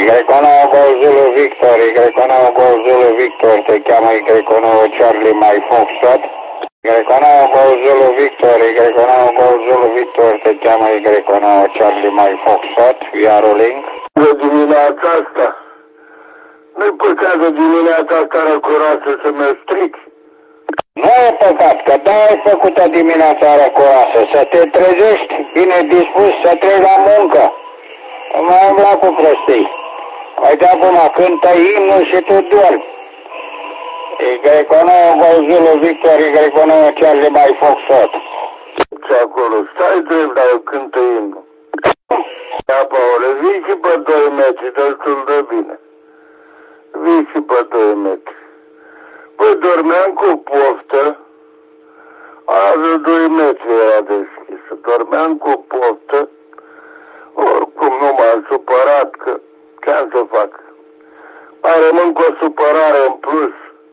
Y9 Golf Zulu Victor, Y9 Golf Zulu Victor, te cheamă Y9 Charlie My Foxtrot. Y9 Golf Zulu Victor, Y9 Golf Zulu Victor, te cheamă Y9 Charlie My Foxtrot. We are rolling. De dimineața asta, nu-i păcat de dimineața asta răcoroasă să mă strici. Nu e păcat, că da, ai făcut-o dimineața răcoroasă, să te trezești bine dispus să treci la muncă. Nu mai umbla cu prostii. Uite acum, cântă imnul și tu dormi. Y9 Golf Zulu Victor, Y9 Charlie My Foxtrot. Ce acolo, stai drept, dar eu cântă imnul. Da, Paule, vii și pe 2 metri, destul de bine. Vii și pe 2 metri. Păi dormeam cu poftă, azi 2 metri era deschisă, dormeam cu poftă, oricum nu m-am supărat, că ce-am să fac? Mai rămân cu o supărare în plus.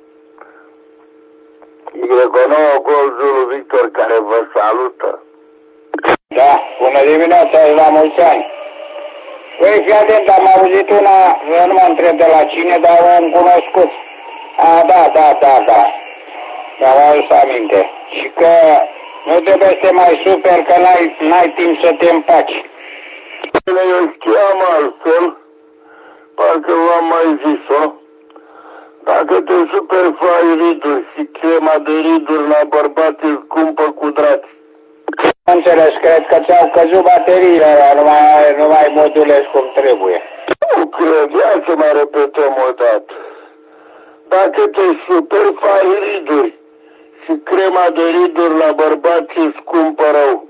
Y9 Golf Zulu Victor care vă salută. Da, bună dimineața și la mulți ani. Păi, fii atent, am auzit una, nu mă întreb de la cine, dar un cunoscut. Da. Mi-am adus aminte. Și că nu trebuie să te mai super că n-ai timp să te împaci. Eu știam altfel, parcă v-am mai zis-o, dacă te super fai riduri și crema de riduri la bărbat e scumpă cu draci. Nu înțeles, cred că ți-au căzut bateriile alea, nu mai modulezi cum trebuie. Nu cred, ia să mai repetăm o dată. Dacă te super fai riduri și crema de riduri la bărbați e scumpă rău.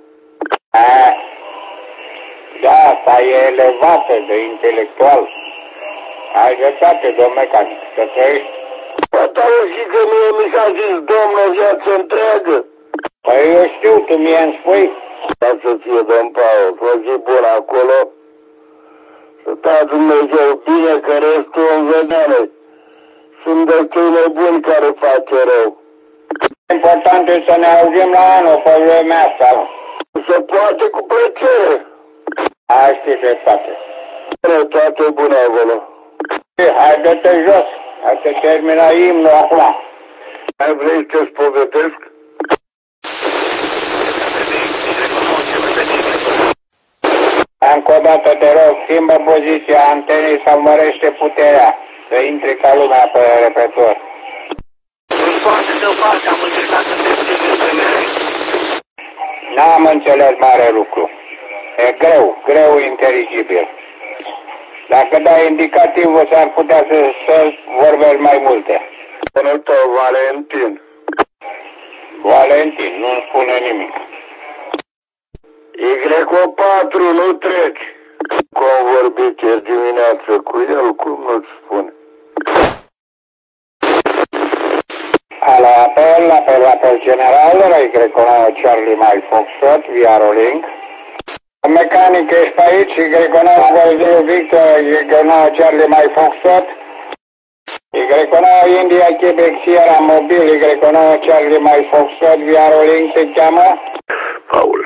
Da, asta e elevată de intelectual. Ai dreptate, domn mecanic, să trăiești. Poate auzi că mie mi s-a zis domnul viață întreagă. Păi eu știu, tu mie îmi spui. Da să fie, domn Paul, fă zi bună acolo. Să ta Dumnezeu bine, că restul în vedere. Sunt destui nebuni care face rău. Important e să ne auzim la anul pe vremea asta. Se poate cu plăcere. Hai, știi dreptate. Toate bune acolo. Hai, dă-te jos. Hai să termina imnul acum. Mai vrei să-ți povedesc? Încă o dată te rog, schimbă poziția antenei sau mărește puterea. Să intri ca lumea pe repetor. Nu poate să o fac, am încercat să te explic între mele. N-am înțeles mare lucru. E greu inteligibil. Dacă dai indicativul, s-ar putea să vorbești mai multe. Bunul tău, Valentin. Valentin, nu-mi spune nimic. Y4 nu treci. Cum am vorbit ieri dimineață cu el, cum nu-ți spune? Apel general, Y9 Charlie My Foxtrot, via rolling. Mecanic, ești pe aici, Y9 Golf Zulu Victor, Y9 Charlie My Foxtrot. Y9 India Quebec Sierra Mobil, Y9 Charlie My Foxtrot, via rolling, te cheamă? Paul,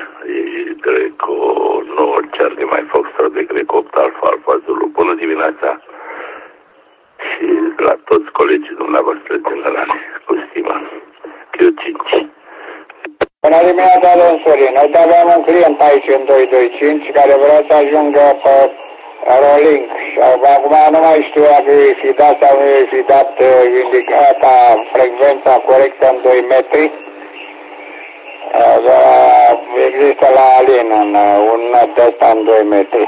Y9 Charlie My Foxtrot, Y8 Alfa Alfa Zulu. Bună dimineața și la toți colegii dumneavoastră generale, cu stima. Q5. Bună dimineața, domn Sorin. Uite, aveam un client aici în 225 care vrea să ajungă pe rolling. Și acum nu mai știu dacă i fi dat sau nu i fi dat indicata frecvența corectă în 2 metri. Există la Alin un net ăsta în 2 metri.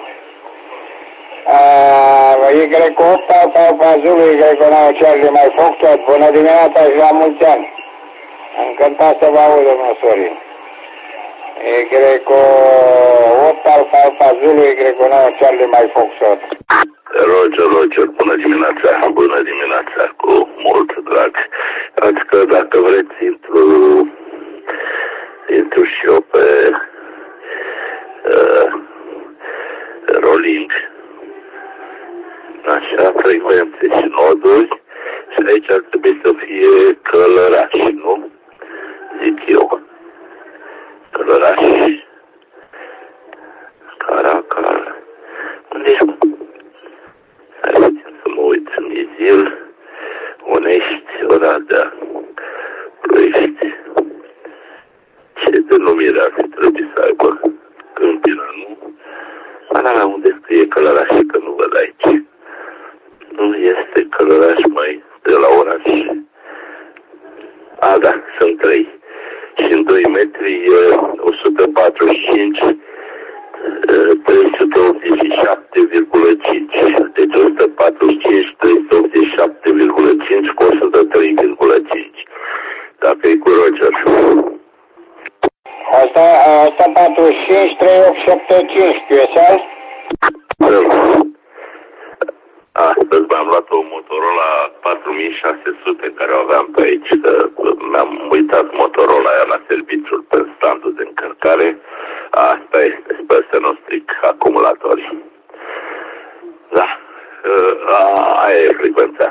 Y8 Alfa Zulu, Y9 Charlie My Foxtrot. Bună dimineața și la mulți ani. Încântat să vă aud, domnul Sorin. Y8 Alfa Zulu, Y9 Charlie My Foxtrot. Roger, bună dimineața, cu mult drag. Ați că dacă vreți intru și eu pe rolling. Așa, frecvențe și noduri. Și aici ar trebui să fie Călăraș, nu? Zic eu. Călăraș. Caracal. Unde e? Bazil, Onești, Oradea, Ploiești. Ce denumire ar fi trebuit să aibă Câmpina, nu? Ala unde scrie Călăraș, că nu văd aici. Nu este Călăraș mai de la oraș. A, da, sunt 3. Și în 2 metri 145, 387,5. Deci 145, 387,5 cu 103,5. Dacă e cu Roger. Asta 145, 3875, QSL? Astăzi mi-am luat o Motorola 4600 care o aveam pe aici, că mi-am uitat Motorola aia la serviciul pe standul de încărcare. Asta este, sper să nu stric acumulatorii. Da, aia e frecvența.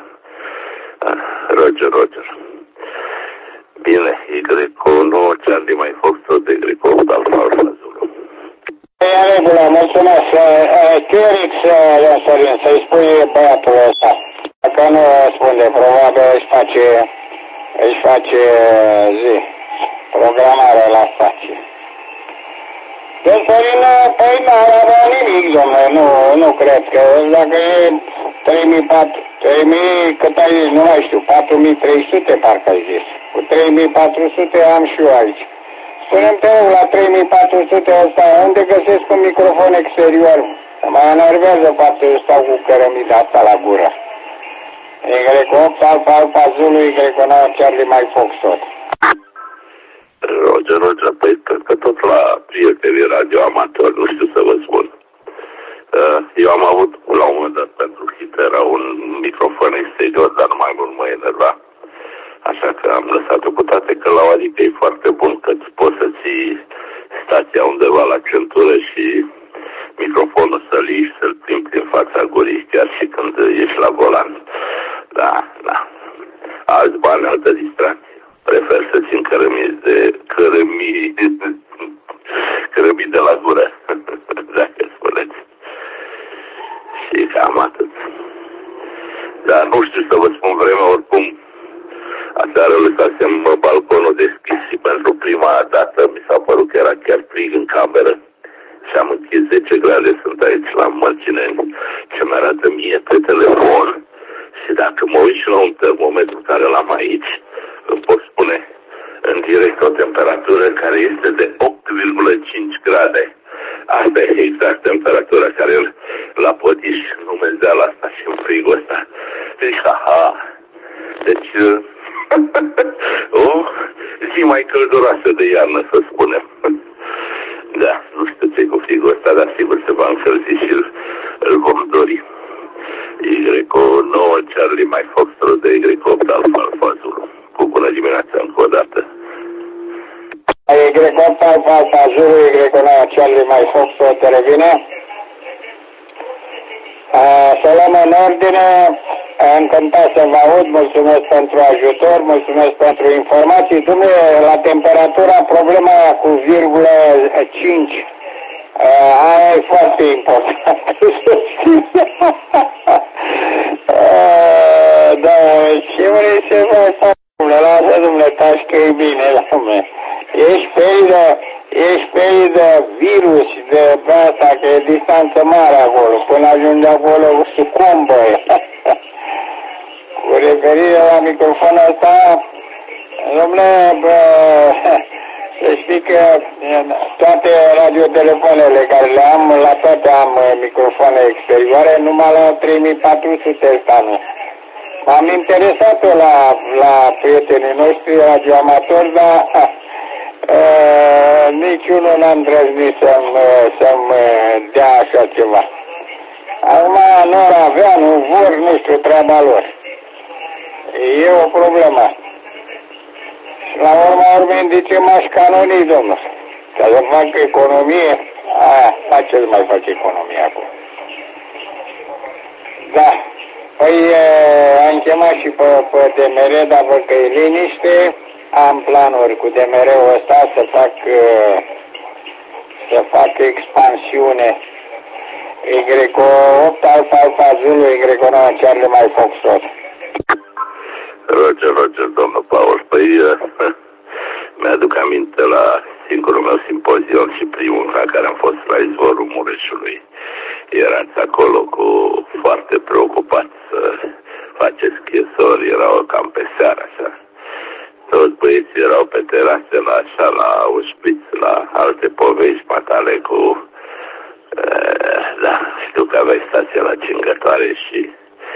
Roger. Bine, Y9, Charlie mai Foxtrot, Y8, Alfa Zulu. E în regulă, mulțumesc. Chirix, Sorin, să-i spui băiatul ăsta. Dacă nu răspunde, probabil își face programarea la stație. Deci, Sorin, păi n-ar avea nimic, domnule, nu cred că, dacă e 3.000, cât ai zis, nu mai știu, 4.300 parcă ai zis. Cu 3.400 am și eu aici. Spune-mi te rog, la 3400 ăsta, unde găsesc un microfon exterior? Mă enervează faptul că stau cu cărămida asta la gură. Y8, Alfa Zulu, Y9, Charlie mai Foxtrot. Roger, păi cred că tot la prietenii radio amatori, nu știu să vă spun. Eu am avut la un moment dat pentru Hitera un microfon exterior, dar numai mult mă enerva. Așa că am lăsat-o cu toate că la o adică e foarte bun, că poți să ții stația undeva la centură și microfonul să-l iei și să-l plimbi din fața gurii, chiar și când ești la volan. Da. Alți bani, altă distracție. Prefer să țin cărămii de la gură, dacă spuneți. Și cam atât. Dar nu știu să vă spun vremea, oricum. Aseară lăsasem balconul deschis și pentru prima dată mi s-a părut că era chiar frig în cameră și am închis 10 grade, sunt aici la Mărgineni, ce mi-arată mie pe telefon și dacă mă uit și la un termometru care l-am aici, îmi pot spune în direct o temperatură care este de 8,5 grade. Asta e exact temperatura care la Podiș numezeala asta și în frigul ăsta. Deci, deci o zi mai călduroasă de iarnă, să spunem. Da, nu știu ce cu frigul ăsta, dar sigur se va încălzi și îl vom dori. Y9, Charlie mai Foxtrot, de Y8, Alfa Zulu. Cu bună dimineața încă o dată. Y8, Alfa Zulu, Y9, Charlie mai Foxtrot, te revine? Să luăm în ordine. Încântat să vă aud, mulțumesc pentru ajutor, mulțumesc pentru informații. Dumnezeu, la temperatura, problema cu virgulă 5, aia e foarte importantă. Da, ce vrei să faci, domnule, lasă, domnule, taci că e bine, domnule. Ești pe de virus, de asta, că e distanță mare acolo, până ajunge acolo, sucumbă. Cu referire la microfonul ăsta, domnule, să știi că toate radiotelefoanele care le am, la toate am microfoane exterioare, numai la 3400 ăsta nu. M-am interesat la prietenii noștri radioamatori, dar niciunul n-a îndrăznit să-mi dea așa ceva. Acum nu ar avea, nu vor, nu știu, treaba lor. E o problemă. Și la urma urmei zice m-aș canoni, domnul. Ca să fac economie, ce mai face economie acum? Da. Păi am chemat și pe DMR, dar văd că e liniște. Am planuri cu DMR-ul ăsta să fac expansiune Y8 Alfa Alfa Zulu, Y9 Charlie mai Foxtrot. Roger, domnul Paul. Păi, mi-aduc aminte la singurul meu simpozion și primul la care am fost la izvorul Mureșului. Erați acolo cu foarte preocupați să faceți schiesori, erau cam pe seară așa. Toți băieții erau pe terase la așa, la Auschwitz, la alte povești matale cu... da, știu că aveai stația la Cingătoare și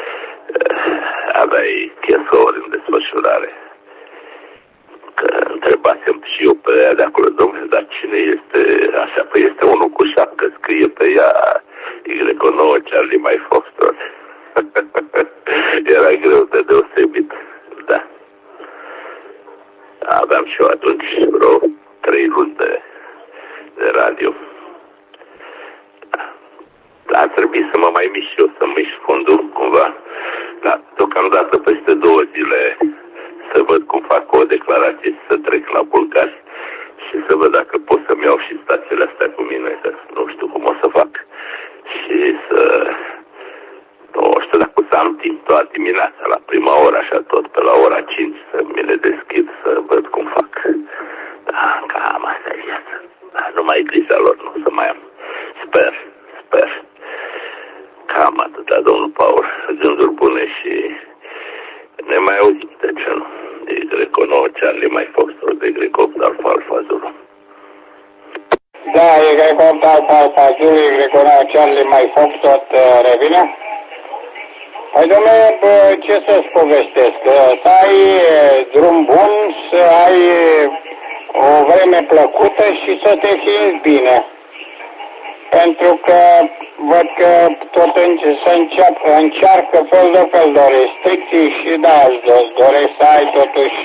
aveai schiesori în desfășurare. Că întrebasem și eu pe ea de acolo, domnule, dar cine este așa? Păi este unul cu șapcă, scrie pe ea Y9 Charlie mai Foxtrot. Era greu de deosebit, da. Aveam și eu atunci vreo 3 luni de radio. A trebuit să mă mai mișc și eu, să mișc fondul cumva. Dar deocamdată peste 2 zile să văd cum fac o declarație și să trec la bulgari și să văd dacă pot să-mi iau și stațiile astea cu mine, că nu știu cum o să fac. Și să... nu știu dacă o să am timp toată dimineața, la prima oră, așa tot, pe la ora 5, să mi le deschid, să văd cum fac. Da, cam asta e viața. Da, nu mai e grija lor, nu o să mai am. Sper. Cam atâta, domnul Paul. Gânduri bune și ne mai auzim, de ce nu? Y9 Charlie mai Foxtrot, Y8 Alfa Alfa Zulu. Da, Y8 Alfa Alfa Zulu, Y9 Charlie mai Foxtrot, revine? Păi, dom'le, ce să-ți povestesc? Să ai drum bun, să ai o vreme plăcută și să te simți bine. Pentru că văd că tot încearcă fel de fel de restricții și da, îți doresc să ai totuși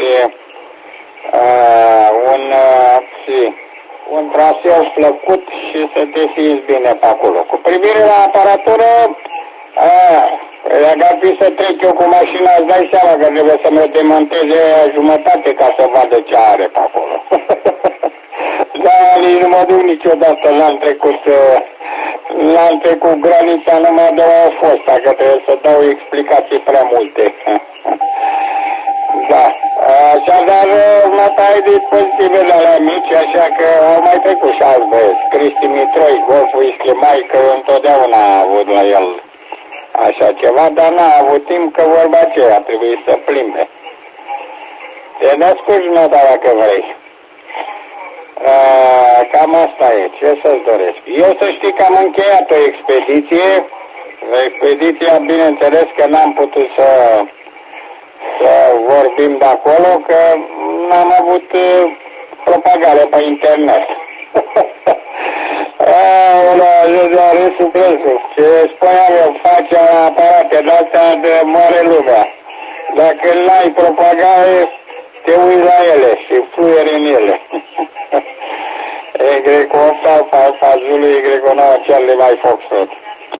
un traseu plăcut și să te simți bine pe acolo. Cu privire la aparatură, dacă ar fi să trec eu cu mașina, îți dai seama că trebuie să mă demonteze jumătate ca să vadă ce are pe acolo. Da, nici nu mă duc niciodată, l-am trecut granița numai de la fosta, că trebuie să dau explicații prea multe. Da, așadar, măta ai dispozitive de alea mici, așa că au mai trecut și alți băieți. Cristi Mitroi, Golful Ischimai, că întotdeauna a avut la el așa ceva, dar n-a avut timp că vorba aceea, trebuie să plimbe. Te descurci nota dacă vrei. Cam asta e, ce să-ți doresc. Eu să știi că am încheiat o expediție. Expediția, bineînțeles că n-am putut să vorbim de acolo, că n-am avut propagare pe internet. Râsul plânsul. Ce spuneam eu, face aparate de-astea de mare lumea. Dacă n-ai propagare, te uiți la ele și fluieri în ele. Y8 Alfa Alfa Zulu, Y9 Charlie mai Foxtrot.